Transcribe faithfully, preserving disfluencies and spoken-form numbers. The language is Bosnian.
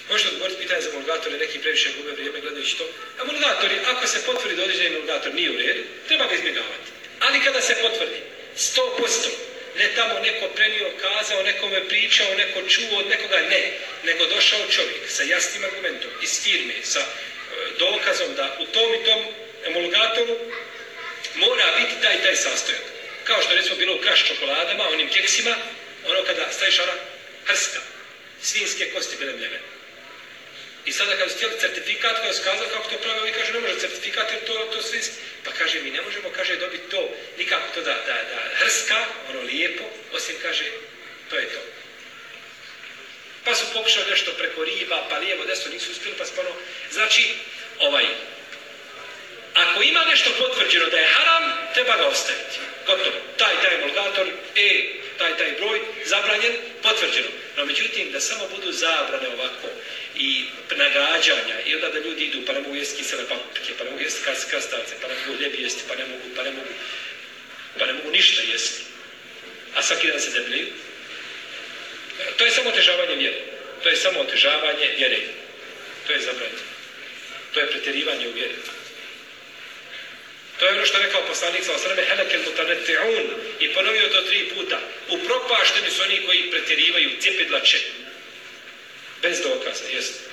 Možete odgovoriti pitanje za emulgatore, neki previše gube vrijeme gledajući to. Emulgatori, ako se potvrdi da određeni emulgator nije u redu, treba ga izbjegavati. Ali kada se potvrdi, sto posto, ne tamo neko prenio, kazao, nekome pričao, neko čuo od nekoga, ne. Nego došao čovjek sa jasnim argumentom iz firme, sa e, dokazom da u tom i tom emulgatoru mora biti taj i taj sastojak. Kao što recimo bilo u kraš čokoladama, onim keksima, ono kada staviš ona hrska, svinjske kosti bile mljeve. I sada kada su htjeli certifikat, kada su kazali kako to pravi, ovi kažu ne može certifikat jer to, to svinjski. Pa kaže mi ne možemo, kaže, dobiti to, nikako to da, da, da hrska, ono lijepo, osim kaže, to je to. Pa su pokušali nešto preko riba, pa lijevo, desno, nisu uspjeli, pa spano. Znači, ovaj, ako ima nešto potvrđeno da je haram, treba ga ostaviti. Gotovo. Taj, taj emulgator, e, taj, taj broj, zabranjen, potvrđeno. No, međutim, da samo budu zabrane ovako i nagađanja i onda da ljudi idu, pa ne mogu jesti kisele paprike, pa ne mogu jesti krastavce, pa ne mogu ljebi jesti, pa ne mogu, pa ne mogu, pa ne mogu ništa jesti. A svaki dan se debljaju. To je samo otežavanje vjere. To je samo otežavanje vjere. To je zabranjeno. To je pretjerivanje u vjeri. To je ono što je rekao poslanik sa osrame helekel mutanetti'un i ponovio to tri puta. Upropašteni su oni koji pretjerivaju cjepidlače. Bez dokaza, jest.